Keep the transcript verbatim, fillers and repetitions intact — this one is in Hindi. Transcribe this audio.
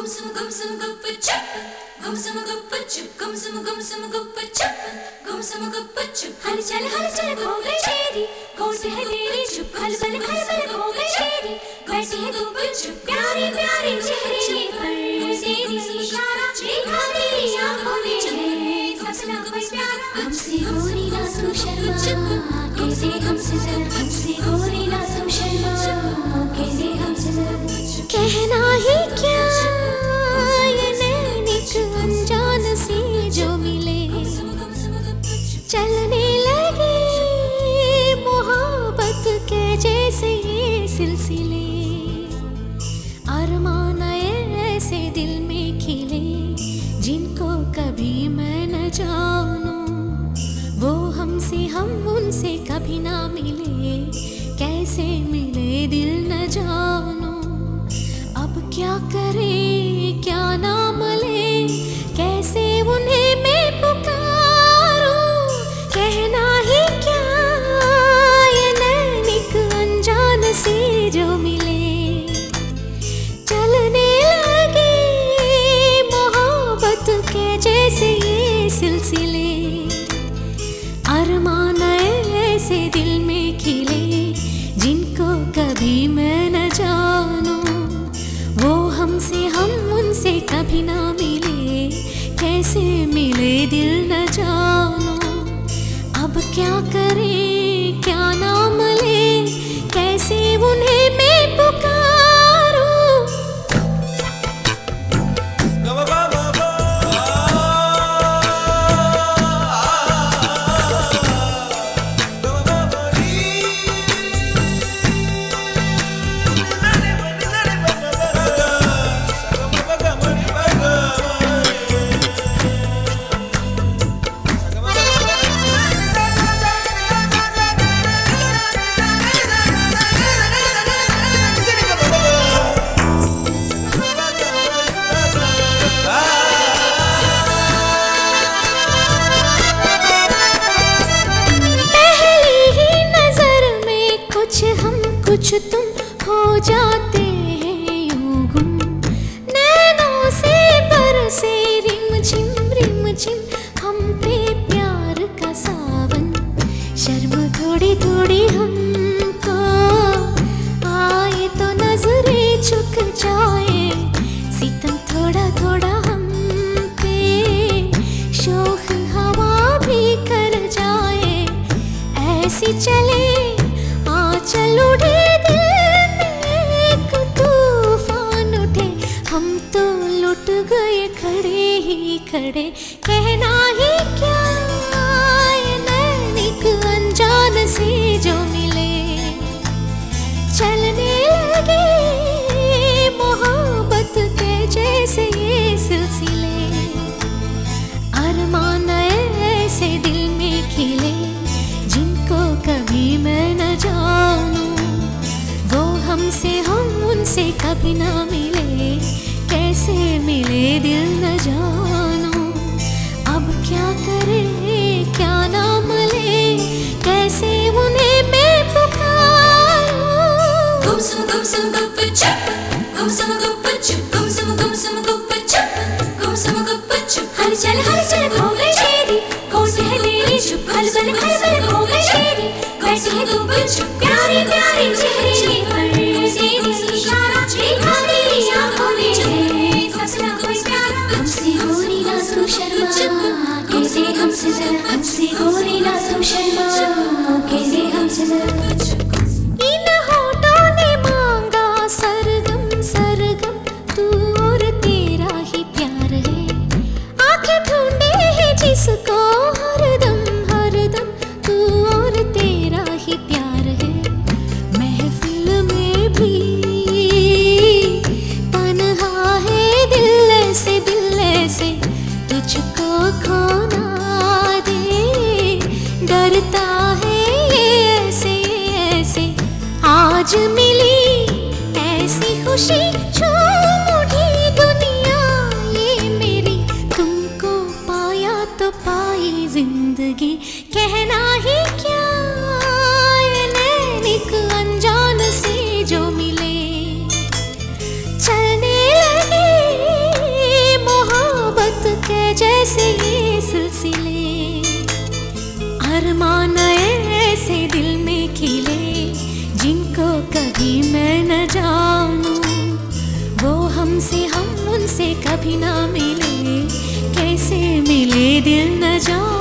Gum gum some guppa chup, gum some guppa chup, gum some gum some guppa chup, gum some guppa chup. हल चल हल चल खो गई तेरी, कौन सी है तेरी चुप हल बल हल बल खो गई तेरी, कैसी है गप्पा चुप प्यारी प्यारी चेहरे पर तेरी इशारा देखा तेरी आँखों में है सपना कोई प्यारा हमसे गोरी ना तू शर्मा कैसे हमसे जरा हमसे गोरी ना तू शर्मा कैसे हमसे जरा कहना ही क्या अनजान से जो मिले चलने लगे मोहब्बत के जैसे ये सिलसिले अरमान ऐसे दिल में खिले जिनको कभी मैं न जानूं वो हमसे हम उनसे कभी ना मिले कैसे मिले दिल न जानूं अब क्या करे क्या नाम ले कैसे उन्हें मैं पुकारूं कहना ही क्या ये नैनिक अनजान से जो मिले चलने लगे मोहब्बत के जैसे ये सिलसिले अरमान ऐसे दिल में खिले जिनको कभी मैं न जानूं वो हमसे हम उनसे कभी ना मिले कैसे मिले दिल न जानूं अब क्या करे क्या नाम ले कैसे उन्हें मैं पुकारूं कुछ तुम हो जाते हैं यूं गुम नैनों से बरसे रिम झिम रिम झिम हम पे प्यार का सावन शर्म थोड़ी थोड़ी हमको आए तो नजरें झुक जाए सितम थोड़ा थोड़ा हम पे शोख हवा भी कर जाए ऐसी चले चल उठे दिल में एक तूफान उठे हम तो लुट गए खड़े ही खड़े कहना ही क्या ये नैनिक अनजान से जो मिले चलने लगे मोहब्बत के जैसे ये सिलसिले अरमान ऐसे दिल में खिले जिनको कभी मैं न जानूं वो हमसे हम उनसे कभी ना मिले कैसे मिले दिल न जानूं अब क्या करे क्या नाम ले कैसे उन्हें मैं पुकारूं गुम सम गुम सम गुप्पा चुप गुम सम गुप्पा चुप गुम सम गुम सम गुप्पा चुप गुम सम गुप्पा चुप हल चल हल चल खो गई तेरी कौन सी है तेरी चुप हल बल हल बल खो गई तेरी कैसी है गप्पा चुप प्यारी प्यारी चेहरे पर तेरी इशारा देखा तेरी आँखों में है सपना कोई प्यारा हमसे गोरी ना तू शर्मा कैसे हमसे जरा हमसे गोरी ना तू शर्मा कैसे हमसे जरा इन होठों ने मांगा सरगम सरगम तू और तेरा ही प्यार है आंखें ढूंढे है जिसको हरदम हरदम तू और तेरा ही प्यार है महफिल में भी तन्हा है दिल से दिल से तुझको खोना दे डरता है ऐसे ऐसे आज मिली ऐसी खुशी झूम उठी दुनिया ये मेरी तुमको पाया तो पाई जिंदगी कहना ही क्या ये नैनिक अनजान से जो मिले चलने लगे हमसे हम उनसे कभी ना मिले, कैसे मिले दिल न जाने।